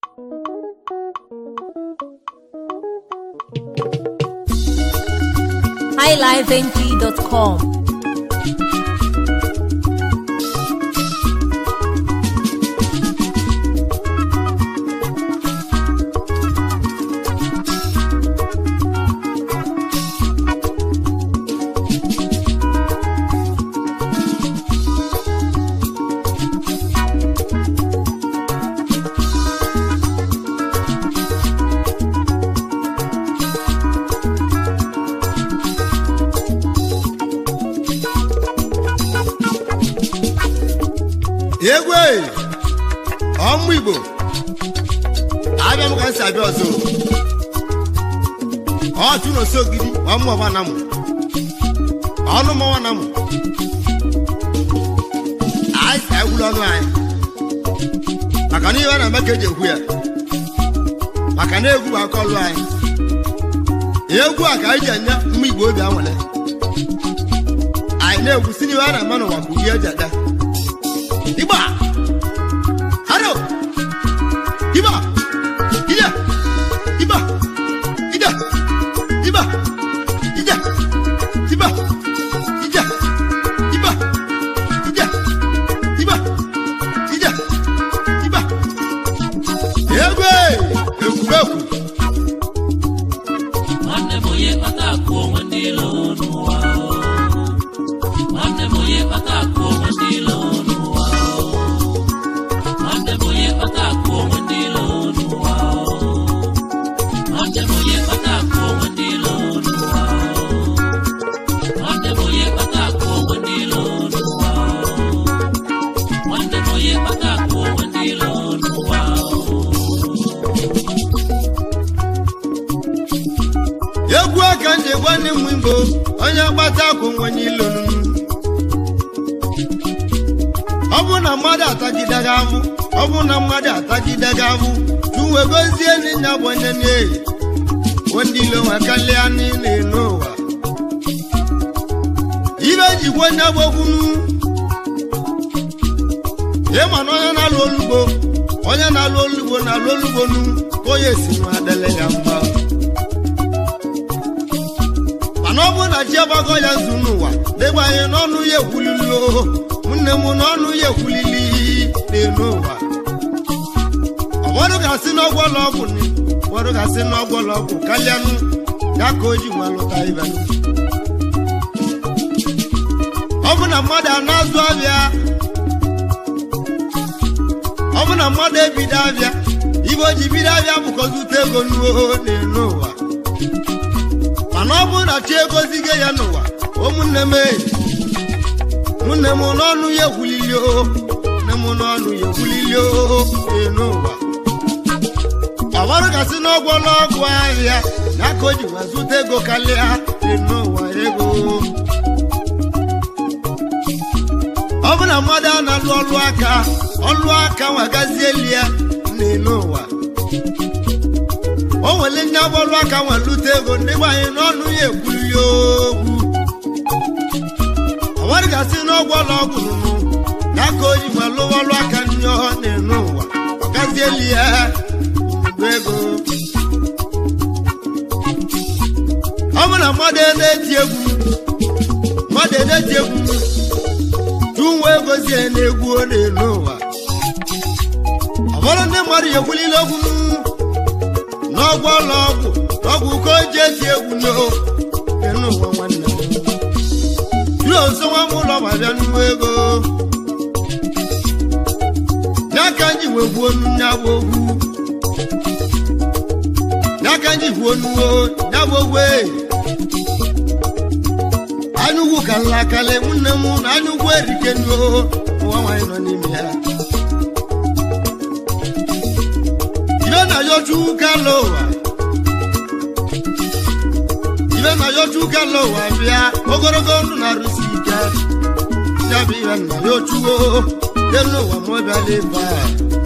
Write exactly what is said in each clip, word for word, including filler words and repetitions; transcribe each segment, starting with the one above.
high life n g dot com. Egwe ọmụ Igbo abịa m ka nsị abịa ọzọ ọtụ n'oso gidi ọmụ ọma na mụ ọnụ mọwa na mụ anyị ka egwuru ọnụ anyị maka na ihe a na-eme ka eji ekwu ya maka na egwu bụ aka ọlụ anyị egwu a ka anyị ji enye mma Igbo obi anwale anyị na-egwu si n'ihe a na-eme n'ụwa bụ ihe eji ada Iba, haro, Iba, ida, Iba, ida, Iba, ida, Iba, ida, Iba, ida, Iba, ida, Iba. Egwe, ekubeku. Mane moye pataku mandilo nuwa. Mane moye pataku mandilo. Egwu aka nje gwanne m Igbo onye agbata akụ nwenye ilonu ọ bụ na mmadụ atagidega amụ ọ bụ na mmadụ atagidega amụ tuwe gozie n'inya bụ onye na-eyi ndị ilo nwe kalịa niile n'ụwa ibe jikwa onye gbokwunu ịma na onye na-alụ olugbo onye na-alụ olugbo na-alụ olugbo nu onye si nwa adịle ya mma mana ọ bụ na chi agbago ya nzu n'ụwa dịgba anyị n'ọnụ ya ekwulili o nne m n'ọnụ ya ekwulili n'elu ụwa ụfọdụ ga-asị n'ọgwọlọ ọgwụ ụfọdụ ga-asị n'ọgwọlọ ọgwụ kalịanụ ya ka o ji nwa lụta ibe ọ bụ na mmadụ a na-azụ abịa ọ bụ na mmadụ ebido abịa ibe o ji bido abịa bụkọzi ute ego n'uo n'elu ụwa mana ọ bụ na chi egozigo ya n'ụwa ụmụnne m nne m n'ọnụ ya ekwulili o nne m n'ọnụ ya ekwulili o n'ụwa ọbara gasị n'ọgwọlọ ọgwụ ahịa na ka o ji wee zụta ego karịa n'ụwa ego ọ bụ na mmadụ a na-alụ ọlụ aka ọlụ aka nwagazieli ya n'ụwa o nwere ndị agbọlụ aka nwelute ego ndị gbanye n'ọnụ ya ekwulili okwu ọbara gasị n'ọgwọlọ ọgwụ nụnụ na ka o ji wee lụwa ọlụ aka ndị ọhụrụ n'ụwa ọgazieli ya ego ọ bụ na mmadụ na-eti egwu mmadụ na-eti egwu tụnwe egozie na-egwu n'elu ụwa ọ bụrụ ndị mmadụ ya ekwulile okwu n'ọgwụ ụlọ ọgwụ ọgwụ ka o ji eti egwu n'elu ụwa nwanne ruo nso nwa m ụlọ ma bịa nnukwu ego ya ka nji wegbuo nya bụ ogwu n'aka ndị bụ onuwo ya bụ ogwe anyụgwu ka nlakale nwanne m na anyụgwu erike nuo ụwa nwanyị nọ n'ime ya ibe na yochukwu kala ụwa ibe na yochukwu kala ụwa bịa ogologo ndụ na-arụsi ike ya bụ ibe na yochuwo elu ụwa ma ọ bịala ebe a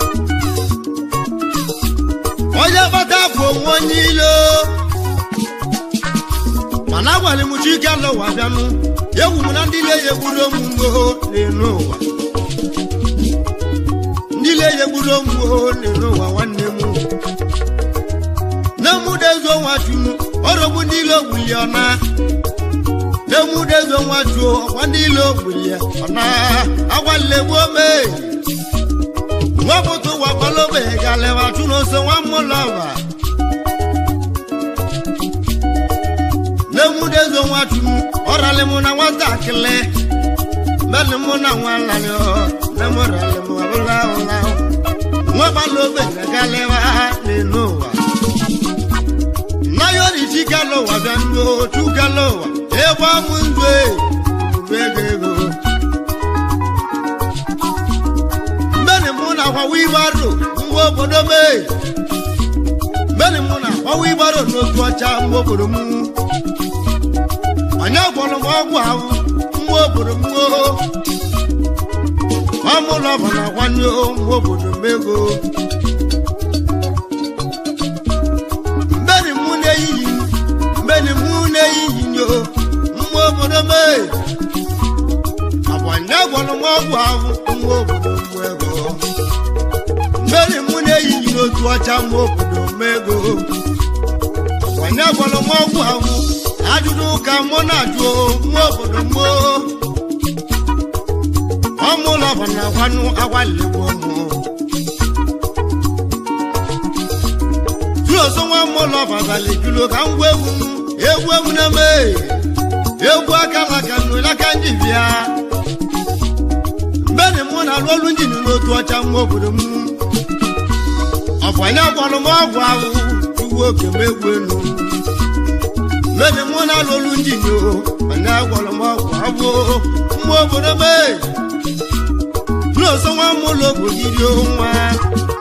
onye gbata afọ onwe ilo mana agwara m chike alụwa bịanụ egwu m na ndị ile ya egburu omugbo n'elu ụwa ndị ile ya egburu omugbo n'elu ụwa nwanne m ọna Demudezo nwachuo Wandilo bulie ọna Agwalegbo me Nwabutu wakolobe Galewa chuno se wamulova Demudezo nwachu Orale muna watakile Mele muna walanyo Nemorale mwabula wala Mwabalobe Galewa Ninowa Nayori chikalowa Vyango chukalowa Ewa munzwe Mbegego Mbeni muna kwa wibaro Mwobodo me Mbeni muna kwa wibaro Notuacha mwobodo mu Anyagwolo mwagwavu Mwobodo mwo Mamulova na wanyo Mwobodo mego Mbeni mune iyi Mbeni mune iyi yo Mwobodo me Abanyagwolo mwagwavu Mwobodo mwego Mbeni mune iyi yo Tuacha mwobodo mego Abanyagwolo mwagwavu Ajudu ka mona jo Mwobodo mwo Mamulova na wanu Agwalegbo mo Tuoso mamulova Zali julo ka ngwewu Ewu na me Ewu akala kanu la kanjivia Mbeni muna lolu njini Notu acha mwobodo mu Afanya gwalo mwagwawu Uwe kemegwenu Mbeni muna lolu njini Afanya gwalo mwagwawu Mwobodo me Tuoso mamulobo gidio mwa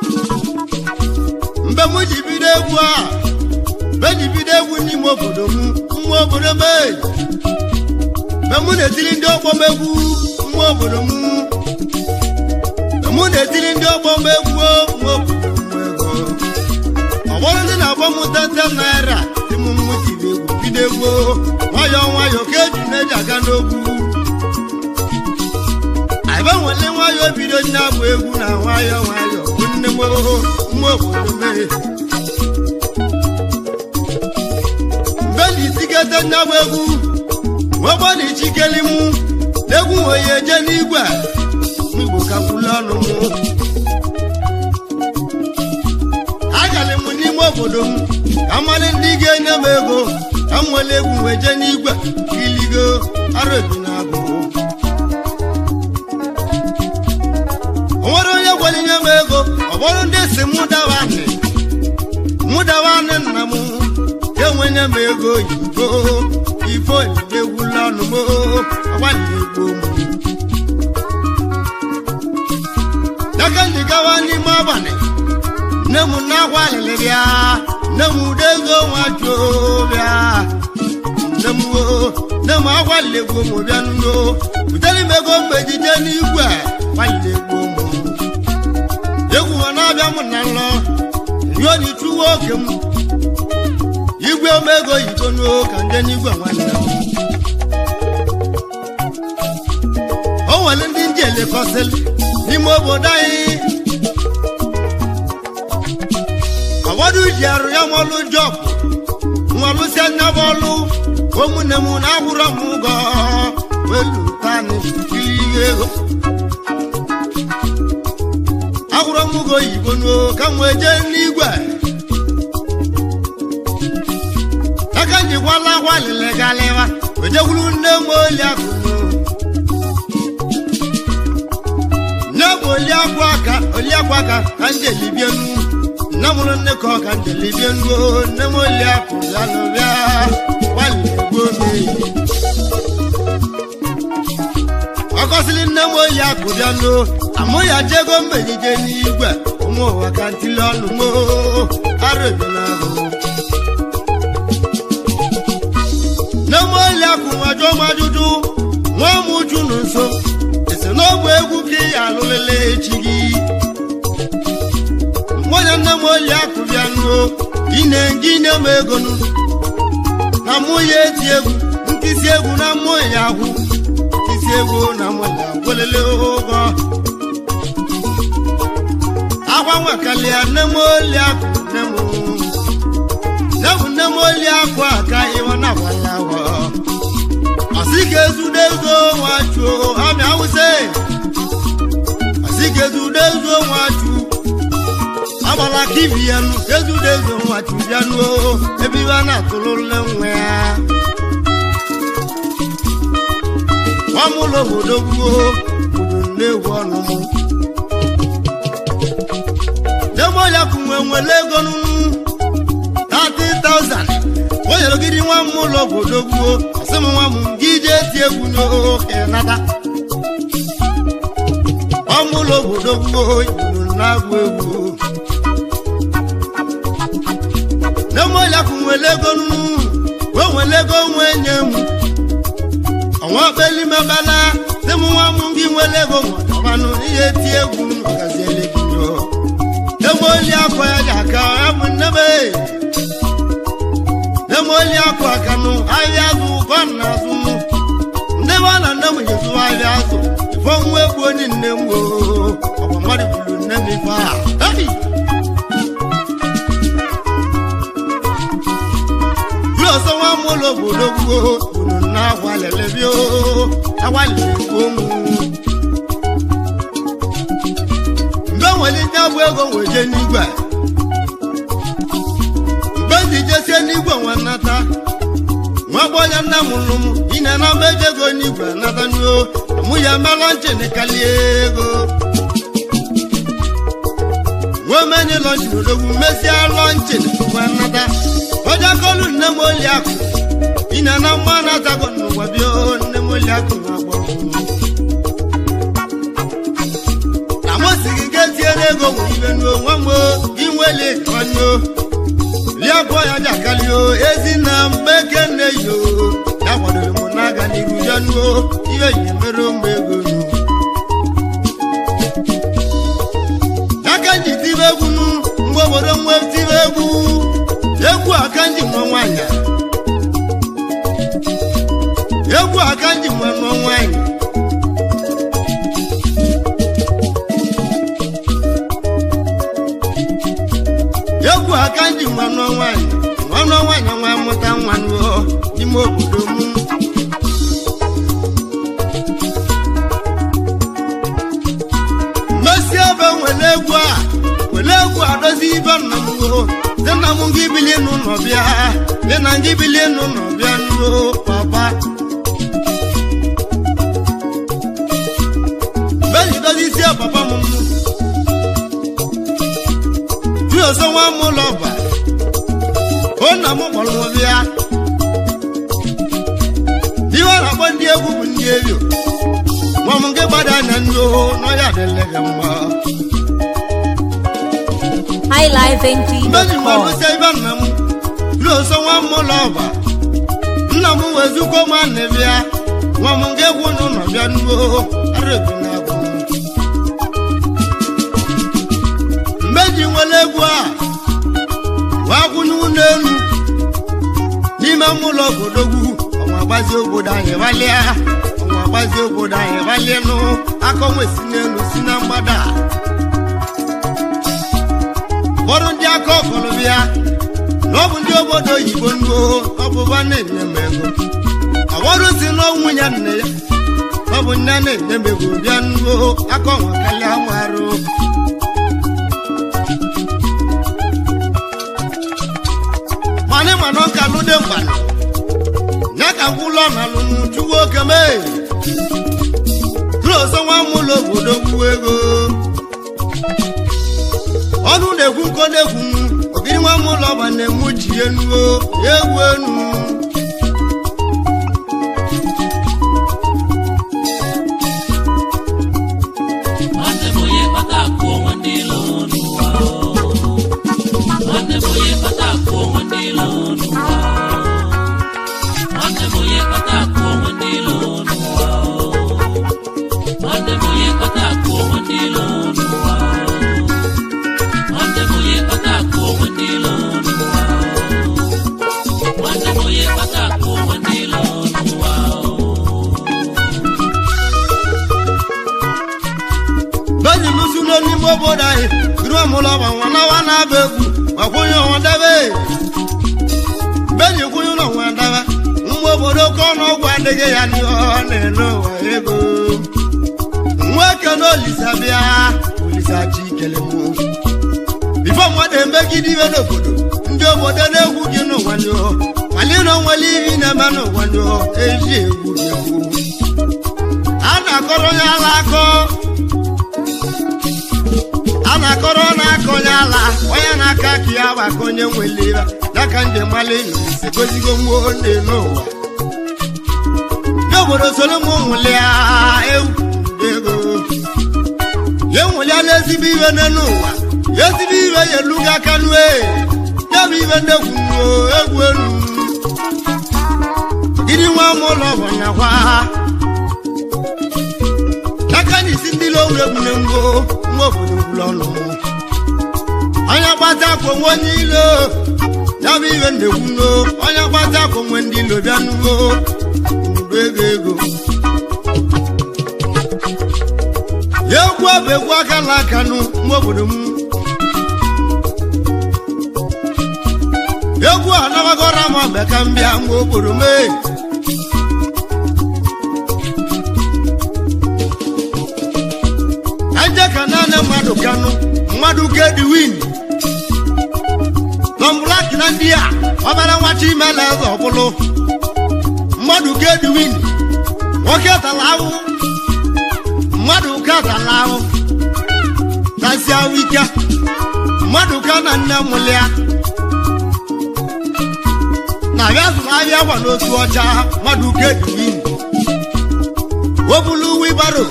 Mbe mujibide gwa Bejibide wuni mwobodo mu Mwobodo me Memune tili ndi okpo megwu Mwobodo mu Memune tili ndi okpo megwu Mwobodo mwego Awolo ndi na bomu tete naira Timu mwitibe egwu bidegwo Wayo wayo keju neja ganogu Aiba wale wayo bido nyabu egwu na wayo wayo Kunne mwo Mwobodo me Mbeli sigete nyabu egwu Wabani chikeli mu Negu oye jenigwa Mwibo kapulano mu Agale mu ni mwobodo mu Kamale ndige nyamego Kamwele gu we jenigwa Kiligo Arabinago Owaro ya wali nyamego Owaro ndesi mudawane Mudawane namu Yewe nyamego yigo Ifo Ewu lanu mo Agwalegbo mo Daga ndigawa ni mabane Nemu na walele bia Nemu dego wajo bia Nemu Nemu Agwalegbo mo bia nuno Uteli mego mbejije ni igwe Agwalegbo mo Yewu wana bia mo nalo Yoni tuwo kemu Igwe omego yikono kanje n'igwe nwanne O nwere ndị njele kọsịlị n'ime obodo anyị Awadu ji arụ ya nwọlụ jọpụ nwọlụ si anya bọọlụ ụmụnne m na-akwụrọ m ụgwọ welu tani ihe ego akwụrọ m ụgwọ oyibo n'o ka m wee jee n'igwe Wala wale galewa Wejewulu nemo liakuno Nemo liakwaka Liakwaka Kanje libienu Namunu neko kanje libienu Nemo liaku Zanobia Wale gome Wakosili nemo liaku Jano Amo ya jego mbenije ni igwe Omo wakantilo lumo Arebinago Nemolia kumajo majuju Mwamuju nunso Ese no wegu ki alulele chigi Mwana nemolia kubiano Ine ngine megonu Na moye tiegu Nkisi egu na moye ahu Nkisi egu na moye Wolele ogo Awa wakalia nemolia Nemo Nemo nemolia kwa Ka iwana wala Asikezudezo wacho ami awuse Asikezudezo wacho Abala kivianu kezudezo wacho janu ebi wana tolole nwe Wamulo bodogwo ne wonu Demo ya kunwe lego nunu thirty thousand Oye logiri wamulo bodogwo Asemu wamu gije tiegu no kenata Wamulo bodogwo na gwewu Demo ya kunwe lego nunu Wewe lego mwenyemu Awa beli mabala Semu wamu ngiwe lego mwabanu Iye tiegu Kazele kinyo Nemoli akwa ya jaka Abu nebe Nemoli akwa kanu Ayazu kona sumu Ndewana nemu yesu ayazu Ifongwe boni nemu Awa mari bulu nemi fa Hey Yoso wa molo bodogo Na wale lebyo Awale komu Mbewele nyabwego weje nigwe Mbezi jese nigwe wanata Mwaboya na mulumu Ina na mbejego nigwe nata nyo Muya malanche ne kaliego Wemeni lonchi nodogu Mesia lonchi ne wanata Oja kolu nemoli aku Ina na mwana takono wabyo nemoli aku nabwa Amosigi getiere go wibenu wamo inwele kanyo Liapo ya jakalio ezina mbekene yo Ya wadole monaga ni rujanu Iwe yemero mbegonu Nakanji tibegunu Mwoboro mwe tibegu Yeku akanji mwanya Yeku akanji mwanya Yeku akanji mwanya Mwano mwanya mwamuta mwano Nimo budomu Mesiaba welegwa Welegwa dozi iba namuo Zena mungi bili nuno bia Lena ngi bili nuno bia nuo papa Beli dozi siya papa mumu Tuyo so wa muloba Ona mu bolu bia Diwa la bondi egu bundi ebyo Mwamunge bada nando No ya delege mwa high life N G dot Mbeli mwamu seiba namu Tuyo so wa muloba Namu wezuko mwane bia Mwamunge wunu no bia nuo Arebi na gumu Mbeji welegwa Wakunu nenu Nima mulo bodogu Omwabazi oboda ye valia Omwabazi oboda ye valia no Akomwe sinenu sinambada Borundi ako kolobia Nobundi obodo yibongo Obubane nemego Aworu sino munyane ya Obunyane nemego biango Akomwe kali amwaro Mane manoka lude mbano Nyaka ngulo na lumu chugo keme Kloso wa mulo bodo kuwego Onu negun ko negun Ogiri wa mulo ba ne muji enu Ewu enu Ande moye patako wandilo nuwa Ande moye patako wandilo nuwa Ande moye patako wandilo nuwa Ande moye patako wandilo nuwa Ande moye patako wandilo nuwa Ande moye patako wandilo nuwa Bani musuno ni moboda e Giro mulo ba wana wana begu Wakunyo wandabe Bani kunyo no wandabe Mwobodo kono gwande adịghị ya n'ụwa ego nwoke n'olisabịa olisa chi kele mụ bifo mmadụ emegide iwe n'obodo ndị obodo na-egwu gị n'ụwa nyụ mali na onwere iri na-eme n'ụwa nyụ eji egwu egwu a na-akọrọ onye ala akọ a na-akọrọ na-akọ onye ala onye na-aka ka ya bụ aka onye nwere ire n'aka ndị mali ise gozigo mmụọ ndị n'ụwa n'obodo Solomon nwụlịa ewu ego ya nwụlịala ezigbo iwe n'ụwa ya ezigbo iwe ya elugo aka nue ya bụ iwe ndegwu egwu elu gịnị nwa m ụlọ bụ nyakwa n'aka n'isi ndị lowuru egwu na ngwo nwa obodo gwụrụ ọnụ onye gbata akwa onwe onye ilo ya bụ iwe ndegwu no onye gbata akwa onwe ndị ilo bịa n'ugbo ego ego ya egwu abụ egwu aka na aka nụ nwa obodo m egwu a nabagora m ọbịa ka m bịa nwa obodo m aja ka naanị mmadụ kanụ mmadụ ka Edwin Lọmbụlak na ndị a ọbara nwachi imela eze ọbụlụ mmadụ ka Edwin nwoke tala ahụ mmadụ ka tala ahụ tasịa wike mmadụ ka na nne mụlịa na ya zụrụ ahịa gwa n'otu ọcha mmadụ ka Edwin obulu wibaro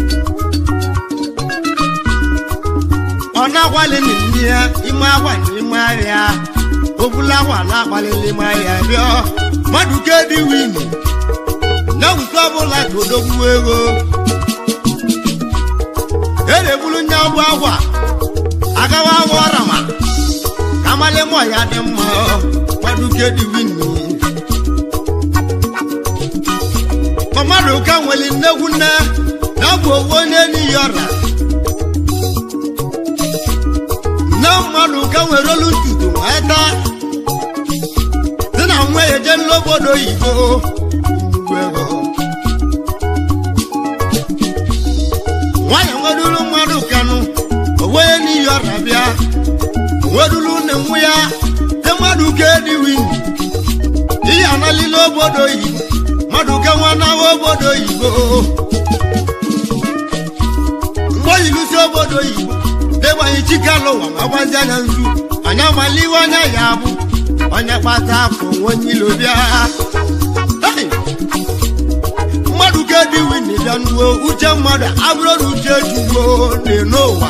ọ na-agbalị n'ime ya ime agwa n'ime ahịa obulu agwa na-agbalị n'ime ahịa rịọ mmadụ ka Edwin na nke ọbụla ka odogwu ego erebulu nya bụ agwa agawa agwa ọrama ka amalị mọ ya dị mma mmadụ ka Edwin mmadụ ka nwere nnegwu nne na ọ bụ owu onye n'iyi ọra na mmadụ ka nwere olu ntutu wee taa dị na nwa ya eje n'obodo oyibo nwanyị nweduru mmadụ kanụ onwe n'iyi ọra bịa weduru nne nwa ya te mmadụ ka Edwin ihe analile obodo oyibo mmadụ ka nwa nawa obodo oyibo mgbe oyilusi obodo oyibo degbanyi chikalụwa ma gbazi anya nzu onye amaliwe anya ya bụ onye kpata afọ onye ilo bịa mmadụ ka Edwin bịa n'uwe uche mmadụ abụrụ na uche ejugbo n'ụwa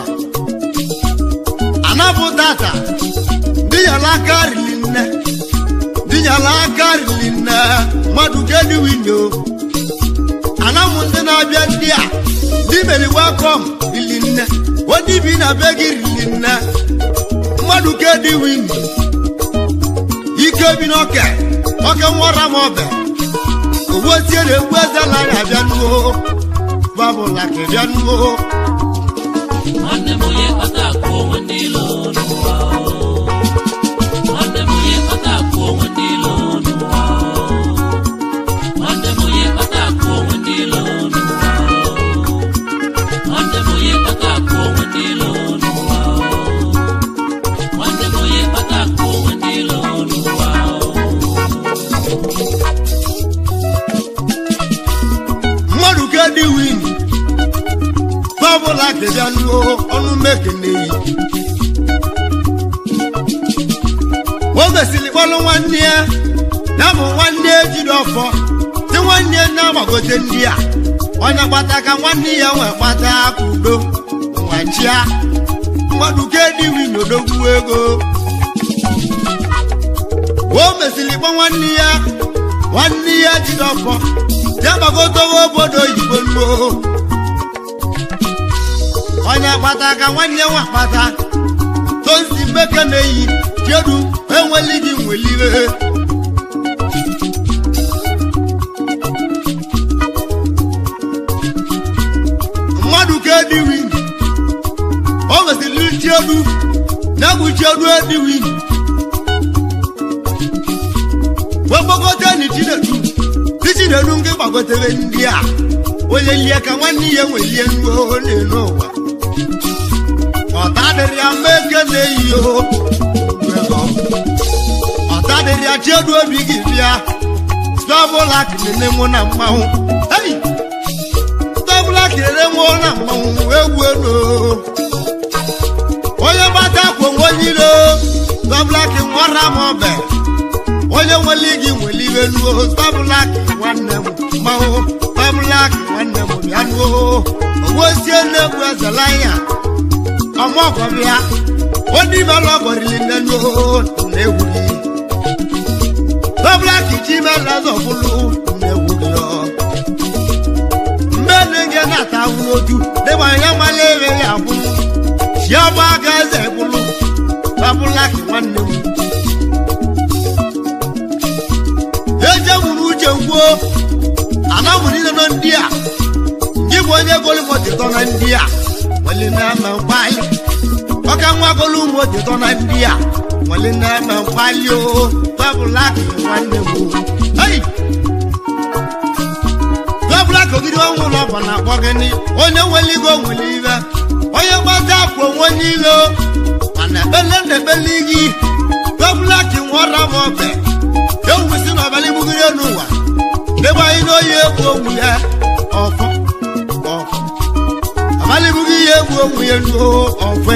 anabụ data dịnyala aka rili nne dịnyala aka rili nne mmadụ ka Edwin o anamụ ndị na-abịa ndị a ndị mere welcome rili nne onye bi na be gị rili nne mmadụ ka Edwin ike bi n'oke oke nwara m ọbẹ owó tí ó lè gbé sálà rẹ̀ àbíánúwó bábùlà kẹ̀bíánúwó. wọ́n ní mo yẹ pátákó wọn nílò olúwa o. wọ́n ní mo yẹ pátákó wọn nílò olúwa o. wọ́n ní mo yẹ pátákó wọn nílò olúwa o. wọ́n ní mo yẹ pátákó wọn nílò olúwa o. wọ́n ní mo yẹ pátákó wọn nílò olúwa o. Edwin bábọ́lá kẹ̀dẹ́ anuwo ọdún mẹ́kẹ̀lẹ́ yìí. wọ́n bẹ̀sì lè bọ́lú wọn ní ẹ́ náàmù wọn ní ejìdọ̀ ọ̀fọ́ tí wọ́n ní ẹ́ náà wàgọ́tẹ́ ní à ọ̀nà pàtàkì wọn ní ẹ̀ wọ́n pátá kúndó wọ́n chíá mmadụ ka Edwin odogwu ego. wọ́n bẹ̀sì lè bọ́ wọn ní ẹ́ wọn ní ẹ́ jìdọ̀ ọ̀fọ́ jabagotowo obodo oyibo nuo onye akpata ka nwanne nwa akpata tozi mbeke na-eyi jedu enweli gị nweliwe mmadụ ka Edwin o mesịrị jedu na-egwu jedu Edwin wegbogote ni chinedu tiji ide nu nke gbagotere ndị a onye lie ka nwanne ya nwelie nuo n'elu ụwa ọta dịrị ya mmeke na-eyi o ọta dịrị ya chiedu obi gị bịa stọbụla kịrịrị mụ na mmanwụ stọbụla kịrịrị mụ na mmanwụ egwu elu onye gbata kwụ onye ilo stọbụla kị nwara m ọbẹ onye nwere gị nwere ibe nuo stọbụla kị nwanne m mmanwụ stọbụla kị nwanne m bịa nuo ogwosie na-egwu ezela ya ọmọgwọ bịa onye ime lọgọrịrị nne nuo na-egwu gị stọbụla kị ji ime lọzọbụlụ na-egwu gị mgbe na-enye na-ata ahụ n'otu dịba ya mala ere ya bụ chiọba aka eze bụlụ stọbụla kị nwanne m ejewuru uche gwuo anamụrụ nọ ndị a gị bụ onye golumotitọ na ndị a nwere na-eme mkpali ọka nwa golumotitọ na ndị a nwere na-eme mkpali o stọbụla kị nwanne m ei stọbụla kị ogidi ọnwụ ụlọ bụ na akpọ gịnị onye nwere igo nwere ibe onye gbata akwụ onwe niile mana ekpele na ekpele gị stọbụla kị nwara m ọbẹ ewusi n'ọbalị bugiri elu ụwa debe anyị n'oyi egwu onwu ya ọfọ ọfọ abalị bugiri ya egwu onwu ya nuo ọfọ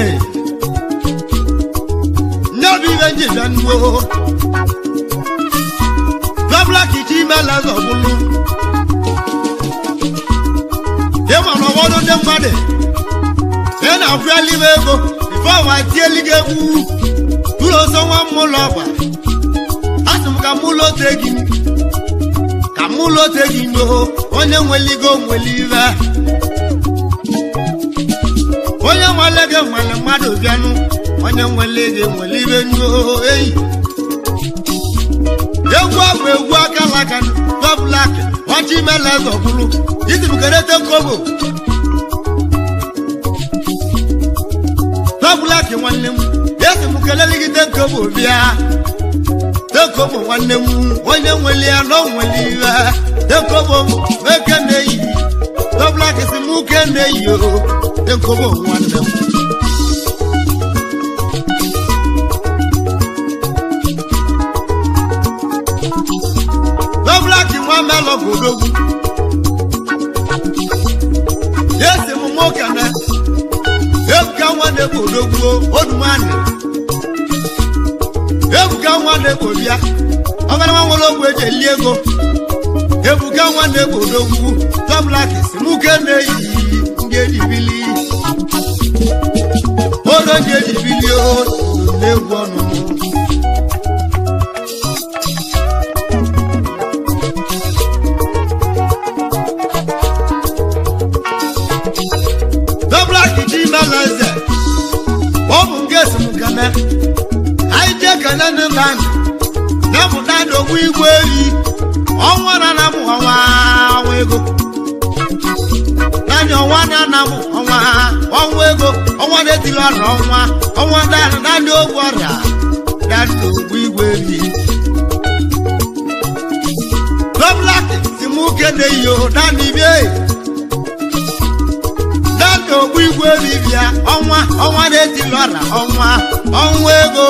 ndị ọbụ ibe njibịa nuo stọbụla kị chi imela zọbụlụ ịma na ọgbọdụ ndị mmadụ ị na-afụali m ego ife ọwa tieli gị egwu tụrụ ọsọ nwa mmụlọ ọgba asị m ka mụ lote gị ka mụ lote gị n'o onye nweligo nweli ibe onye nwale gị nwere mmadụ bịanụ onye nwele gị nwele ibe n'o eyi egwu abụ egwu aka laka stọbụla kị ọchị imela zọbụlụ isi m kerete kobo stọbụla kị nwanne m esi m kelele gị te kobo bịa tekobo nwanne m onye nwere ya na onwere iwe tekobo meke na-eyi stọbụla kị si m uke na-eyi o tekobo nwanne m stọbụla kị nwa melọ bụ odogwu esi m nwoke na ebuka nwanne bụ odogwu odumanị ebuka nwanne bụ bịa ọgara nwa nwere ogwu eji eli ego ebuka nwanne bụ odogwu stọbụla kị si m uke na-eyi ndị ejibili olo ndị ejibili o na-egwu ọnụ stọbụla kị ji imela eze ọ bụ nke esi m gana anyị jee kene ndị nna anyị na-emụta ndị ogbu igwe eyi ọnwa na na mụ ọnwa ọnwa ego naanị ọnwa na na mụ ọnwa ọnwa ego ọnwa na-etili ọrịa ọnwa ọnwa naanị ogbu ọrịa naanị ogbu igwe eyi stọbụla kị si m uke na-eyi o naanị bie naanị ogbu igwe eyi bịa ọnwa ọnwa na-etili ọrịa ọnwa ọnwa ego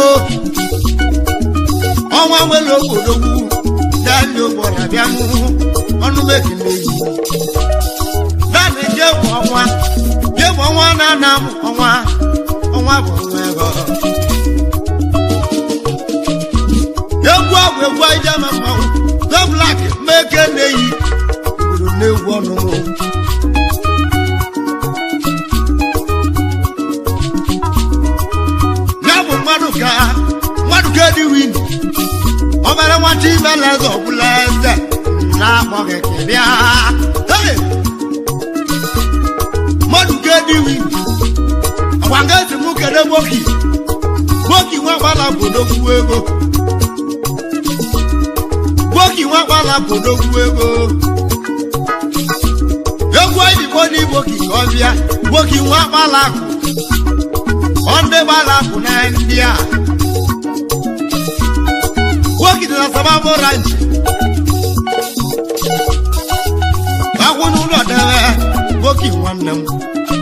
ọnwa nwere ogbodogwu naanị ogbora bịa n'ụhụ ọnụ mekile eyi naanị jebụ ọnwa jebụ ọnwa na-ana m ọnwa ọnwa bụ ọnwa ego egwu abụ egwu ijama mmanwụ stọbụla kị meke na-eyi obodo na-egwu ọnụnụ ya bụ mmadụ ka mmadụ ka dị win ọbara nwata imela eze ọbụla eze na-akpọghị kịrịa mmadụ ka dị win ọgwa nga esi m kere gboki gboki nwa gbala bụ odogwu ego gboki nwa gbala bụ odogwu ego egwu oyibo n'igboki ka ọ bịa gboki nwa gbala akụ ọ ndị gbala akụ na ndị a gboki dị na Sababo Ranch boki nwanne m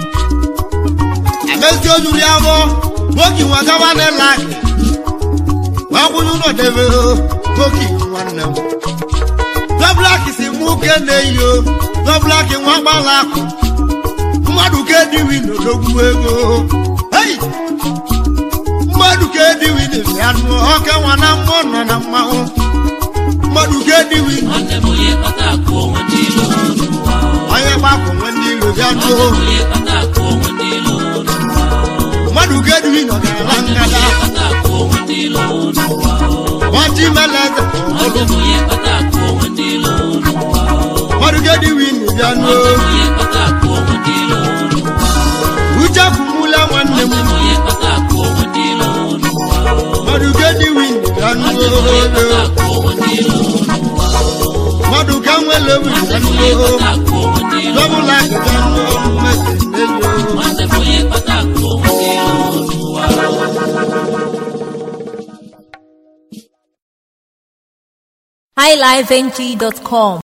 amezi ojuri abo boki wagawa ne lak wa kwunu no debe boki nwanne m the black is muke ne yo the black nwa gbala akụ mmadu ke diwi no dogwu ego hey mmadu ke diwi ne anu oke wana mo no na mmawo mmadu ke diwi nwanne m onye kpata akụ onwe ndị ilo n'ụwa onye gbakọ nwe ndị ilo bịa nwanne m onye kpata akụ onwe ndị ilo n'ụwa mmadu ke diwi no ga-ala ngada kpata akụ onwe ndị ilo n'ụwa wati meleze nwanne m onye kpata akụ onwe ndị ilo n'ụwa mmadu ke diwi no bịa no onye kpata akụ onwe ndị ilo n'ụwa uche kumula nwanne m onye kpata akụ onwe ndị ilo n'ụwa mmadu ke diwi no bịa no akụ onwe ndị ilo n'ụwa mmadu ka nwele wi bịa no akụ onwe ndị ilo double like bịa no mmesi n'elu nwanne m onye kpata akụ onwe ndị ilo n'ụwa high life n g dot com